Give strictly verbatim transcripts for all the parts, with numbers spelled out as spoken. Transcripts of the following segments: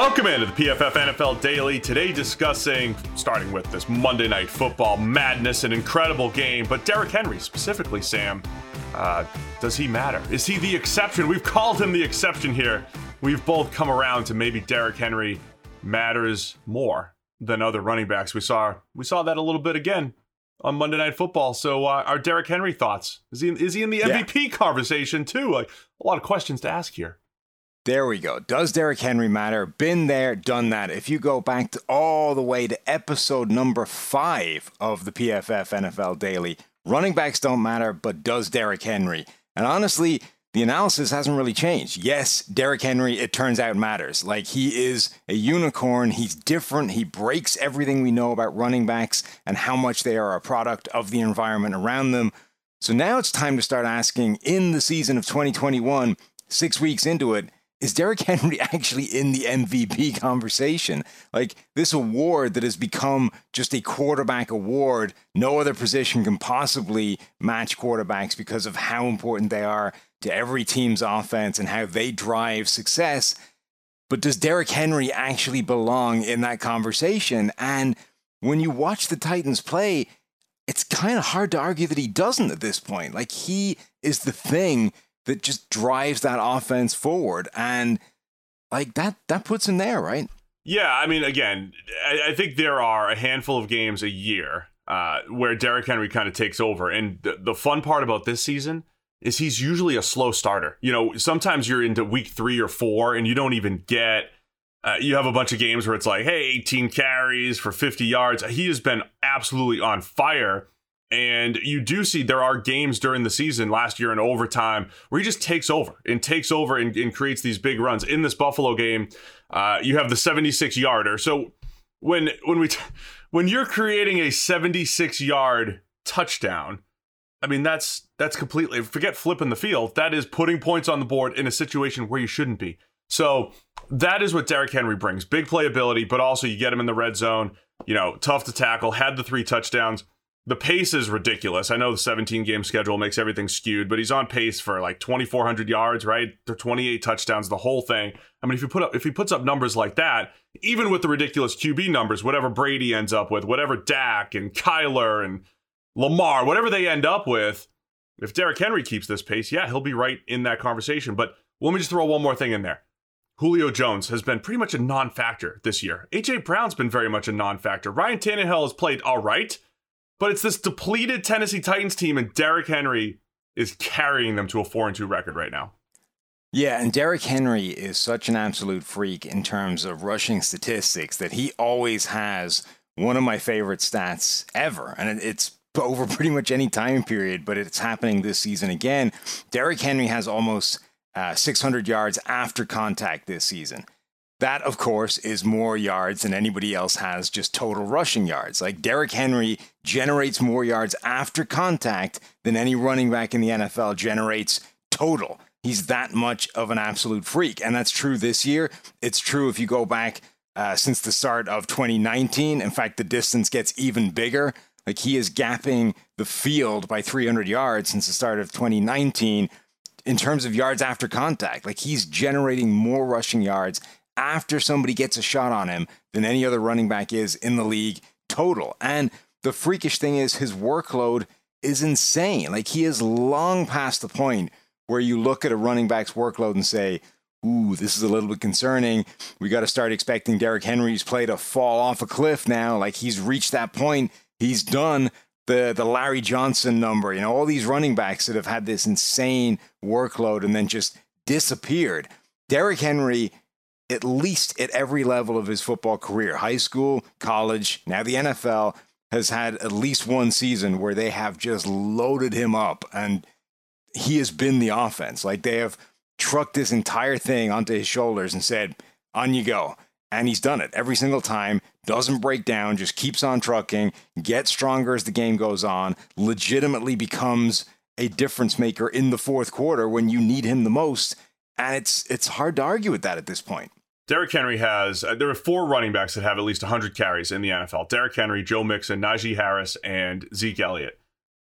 Welcome into the P F F N F L Daily. Today discussing, starting with this Monday Night Football madness, an incredible game. But Derrick Henry specifically, Sam, uh, does he matter? Is he the exception? We've called him the exception here. We've both come around to maybe Derrick Henry matters more than other running backs. We saw we saw that a little bit again on Monday Night Football. So uh, our Derrick Henry thoughts. Is he, is he in the yeah. M V P conversation too? Like, a lot of questions to ask here. There we go. Does Derrick Henry matter? Been there, done that. If you go back to all the way to episode number five of the P F F N F L Daily, running backs don't matter, but does Derrick Henry? And honestly, the analysis hasn't really changed. Yes, Derrick Henry, it turns out, matters. Like, he is a unicorn. He's different. He breaks everything we know about running backs and how much they are a product of the environment around them. So now it's time to start asking, in the season of twenty twenty-one, six weeks into it, is Derrick Henry actually in the M V P conversation? Like, this award that has become just a quarterback award, no other position can possibly match quarterbacks because of how important they are to every team's offense and how they drive success. But does Derrick Henry actually belong in that conversation? And when you watch the Titans play, it's kind of hard to argue that he doesn't at this point. Like, he is the thing that just drives that offense forward. And like that, that puts him there, right? Yeah. I mean, again, I, I think there are a handful of games a year uh, where Derrick Henry kind of takes over. And the, the fun part about this season is he's usually a slow starter. You know, sometimes you're into week three or four and you don't even get, uh, you have a bunch of games where it's like, hey, eighteen carries for fifty yards. He has been absolutely on fire. And you do see there are games during the season, last year in overtime, where he just takes over and takes over and, and creates these big runs. In this Buffalo game, uh, you have the seventy-six yarder. So when when we t- when you're creating a seventy-six yard touchdown, I mean, that's that's completely, forget flipping the field. That is putting points on the board in a situation where you shouldn't be. So that is what Derrick Henry brings. Big playability, but also you get him in the red zone, you know, tough to tackle, had the three touchdowns. The pace is ridiculous. I know the seventeen game schedule makes everything skewed, but he's on pace for like twenty-four hundred yards, right? They're twenty-eight touchdowns, the whole thing. I mean, if you put up, if he puts up numbers like that, even with the ridiculous Q B numbers, whatever Brady ends up with, whatever Dak and Kyler and Lamar, whatever they end up with, if Derrick Henry keeps this pace, yeah, he'll be right in that conversation. But let me just throw one more thing in there. Julio Jones has been pretty much a non-factor this year. A J Brown's been very much a non-factor. Ryan Tannehill has played all right. But it's this depleted Tennessee Titans team, and Derrick Henry is carrying them to a four and two record right now. Yeah, and Derrick Henry is such an absolute freak in terms of rushing statistics that he always has one of my favorite stats ever. And it's over pretty much any time period, but it's happening this season again. Derrick Henry has almost uh, six hundred yards after contact this season. That, of course, is more yards than anybody else has, just total rushing yards. Like, Derrick Henry generates more yards after contact than any running back in the N F L generates total. He's that much of an absolute freak. And that's true this year. It's true if you go back uh, since the start of twenty nineteen. In fact, the distance gets even bigger. Like, he is gapping the field by three hundred yards since the start of twenty nineteen in terms of yards after contact. Like, he's generating more rushing yards after somebody gets a shot on him than any other running back is in the league total. And the freakish thing is his workload is insane. Like, he is long past the point where you look at a running back's workload and say, ooh, this is a little bit concerning. We got to start expecting Derrick Henry's play to fall off a cliff now. Like, he's reached that point. He's done the, the Larry Johnson number. You know, all these running backs that have had this insane workload and then just disappeared. Derrick Henry, at least at every level of his football career, high school, college, now the N F L, has had at least one season where they have just loaded him up and he has been the offense. Like, they have trucked this entire thing onto his shoulders and said, on you go. And he's done it every single time, doesn't break down, just keeps on trucking, gets stronger as the game goes on, legitimately becomes a difference maker in the fourth quarter when you need him the most. And it's it's hard to argue with that at this point. Derrick Henry has, uh, there are four running backs that have at least one hundred carries in the N F L. Derrick Henry, Joe Mixon, Najee Harris, and Zeke Elliott.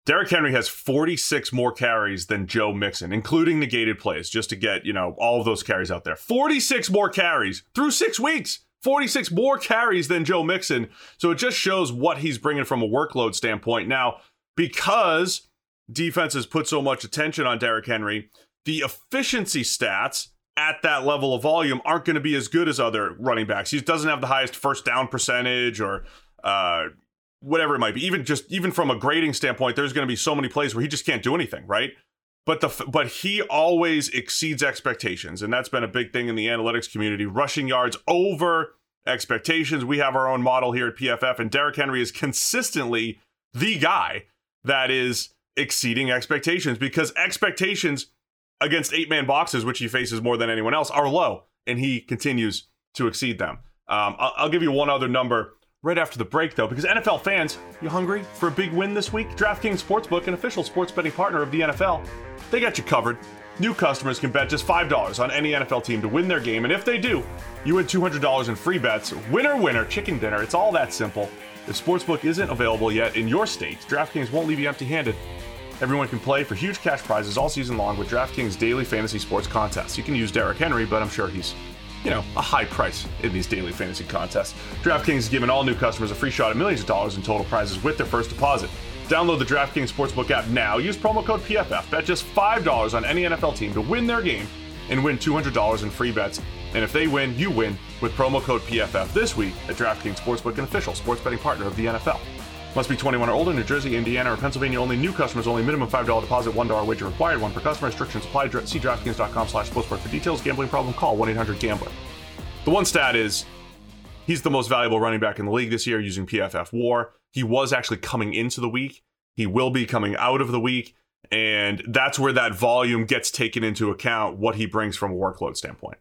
Derrick Henry has forty-six more carries than Joe Mixon, including negated plays, just to get, you know, all of those carries out there. forty-six more carries through six weeks. forty-six more carries than Joe Mixon. So it just shows what he's bringing from a workload standpoint. Now, because defenses put so much attention on Derrick Henry, the efficiency stats at that level of volume aren't going to be as good as other running backs. He doesn't have the highest first down percentage or uh, whatever it might be. Even just even from a grading standpoint, there's going to be so many plays where he just can't do anything, right? But the but he always exceeds expectations, and that's been a big thing in the analytics community. Rushing yards over expectations. We have our own model here at P F F, and Derrick Henry is consistently the guy that is exceeding expectations because expectations against eight-man boxes, which he faces more than anyone else, are low, and he continues to exceed them. Um, I'll, I'll give you one other number right after the break, though, because N F L fans, you hungry for a big win this week? DraftKings Sportsbook, an official sports betting partner of the N F L, they got you covered. New customers can bet just five dollars on any N F L team to win their game, and if they do, you win two hundred dollars in free bets. Winner, winner, chicken dinner. It's all that simple. If Sportsbook isn't available yet in your state, DraftKings won't leave you empty-handed. Everyone can play for huge cash prizes all season long with DraftKings daily fantasy sports contests. You can use Derrick Henry, but I'm sure he's, you know, a high price in these daily fantasy contests. DraftKings is giving all new customers a free shot at millions of dollars in total prizes with their first deposit. Download the DraftKings Sportsbook app now. Use promo code P F F. Bet just five dollars on any N F L team to win their game and win two hundred dollars in free bets. And if they win, you win with promo code P F F this week at DraftKings Sportsbook, an official sports betting partner of the N F L. Must be twenty-one or older. New Jersey, Indiana, or Pennsylvania only. New customers only. Minimum five dollars deposit, one dollar wager required. One per customer. Restrictions apply. See DraftKings.com slash sportsbook for details. Gambling problem? Call one eight hundred gambler. The one stat is he's the most valuable running back in the league this year using P F F WAR. He was actually coming into the week. He will be coming out of the week. And that's where that volume gets taken into account, what he brings from a workload standpoint.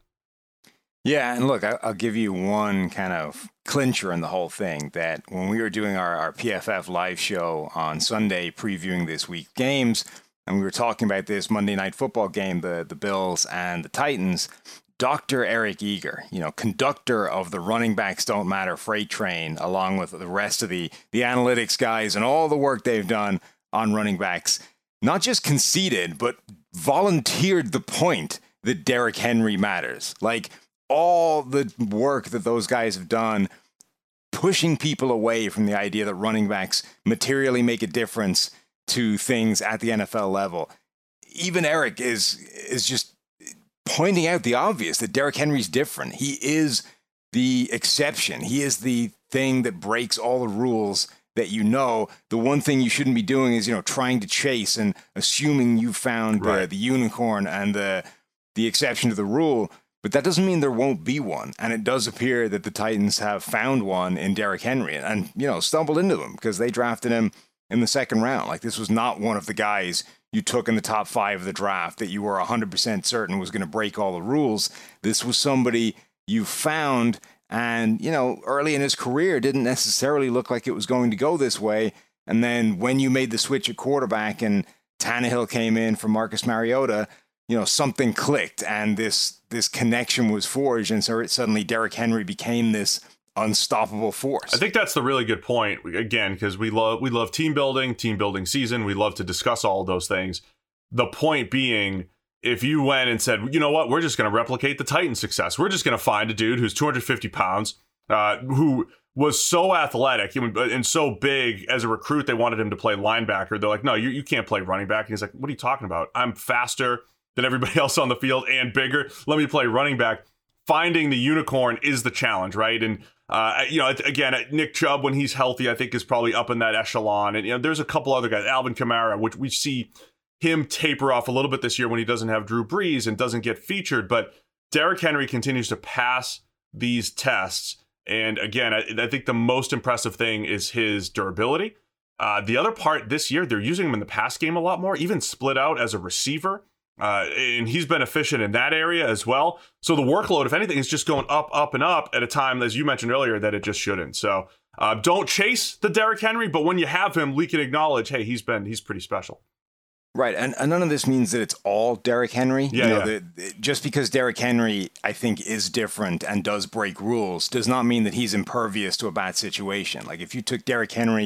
Yeah, and look, I'll give you one kind of clincher in the whole thing, that when we were doing our, our P F F live show on Sunday previewing this week's games, and we were talking about this Monday Night Football game, the, the Bills and the Titans, Doctor Eric Eager, you know, conductor of the Running Backs Don't Matter freight train, along with the rest of the, the analytics guys and all the work they've done on running backs, not just conceded, but volunteered the point that Derrick Henry matters. Like, all the work that those guys have done, pushing people away from the idea that running backs materially make a difference to things at the N F L level. Even Eric is is just pointing out the obvious, that Derrick Henry's different. He is the exception. He is the thing that breaks all the rules that you know. The one thing you shouldn't be doing is, you know, trying to chase and assuming you found right. the, the unicorn and the the exception to the rule. But that doesn't mean there won't be one. And it does appear that the Titans have found one in Derrick Henry and, you know, stumbled into him because they drafted him in the second round. Like, this was not one of the guys you took in the top five of the draft that you were one hundred percent certain was going to break all the rules. This was somebody you found and, you know, early in his career didn't necessarily look like it was going to go this way. And then when you made the switch at quarterback and Tannehill came in for Marcus Mariota, you know, something clicked and this this connection was forged, and so it, suddenly Derrick Henry became this unstoppable force. I think that's the really good point, again, because we love we love team building, team building season. We love to discuss all of those things. The point being, if you went and said, you know what, we're just going to replicate the Titans' success. We're just going to find a dude who's two hundred fifty pounds, uh, who was so athletic and so big as a recruit, they wanted him to play linebacker. They're like, no, you, you can't play running back. And he's like, what are you talking about? I'm faster than everybody else on the field and bigger. Let me play running back. Finding the unicorn is the challenge, right? And, uh, you know, again, Nick Chubb, when he's healthy, I think is probably up in that echelon. And, you know, there's a couple other guys, Alvin Kamara, which we see him taper off a little bit this year when he doesn't have Drew Brees and doesn't get featured. But Derrick Henry continues to pass these tests. And again, I, I think the most impressive thing is his durability. Uh, the other part this year, they're using him in the pass game a lot more, even split out as a receiver. Uh, and he's been efficient in that area as well. So the workload, if anything, is just going up, up, and up at a time, as you mentioned earlier, that it just shouldn't. So uh, don't chase the Derrick Henry, but when you have him, we can acknowledge, hey, he's been he's pretty special. Right, and, and none of this means that it's all Derrick Henry. Yeah, you know, yeah. The, the, just because Derrick Henry, I think, is different and does break rules does not mean that he's impervious to a bad situation. Like, if you took Derrick Henry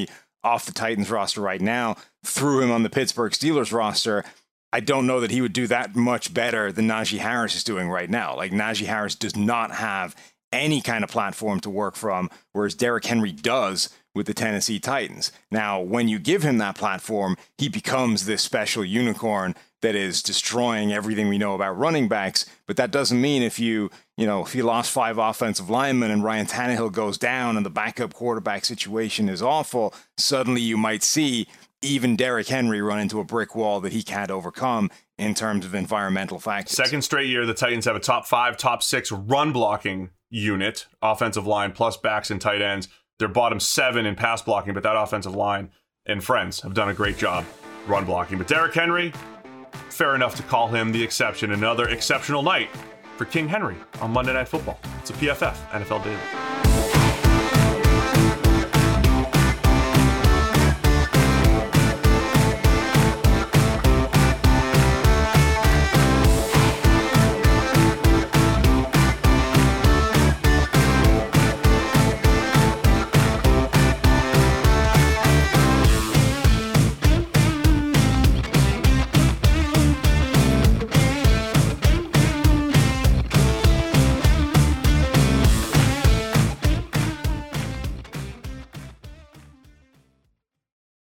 off the Titans roster right now, threw him on the Pittsburgh Steelers roster, I don't know that he would do that much better than Najee Harris is doing right now. Like, Najee Harris does not have any kind of platform to work from, whereas Derrick Henry does with the Tennessee Titans. Now, when you give him that platform, he becomes this special unicorn that is destroying everything we know about running backs. But that doesn't mean if you, you know, if you lost five offensive linemen and Ryan Tannehill goes down and the backup quarterback situation is awful, suddenly you might see even Derrick Henry run into a brick wall that he can't overcome in terms of environmental factors. Second straight year, the Titans have a top five, top six run blocking unit, offensive line plus backs and tight ends. They're bottom seven in pass blocking, but that offensive line and friends have done a great job run blocking. But Derrick Henry, fair enough to call him the exception. Another exceptional night for King Henry on Monday Night Football. It's a P F F N F L Daily.